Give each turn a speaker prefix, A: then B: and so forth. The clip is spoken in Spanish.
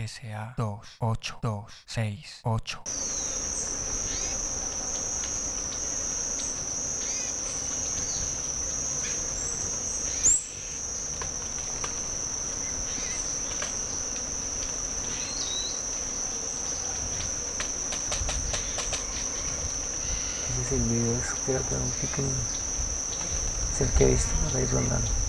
A: SA 28268.
B: Ese es el video, creo que era un pequeño. Es el que he visto por ahí rondando.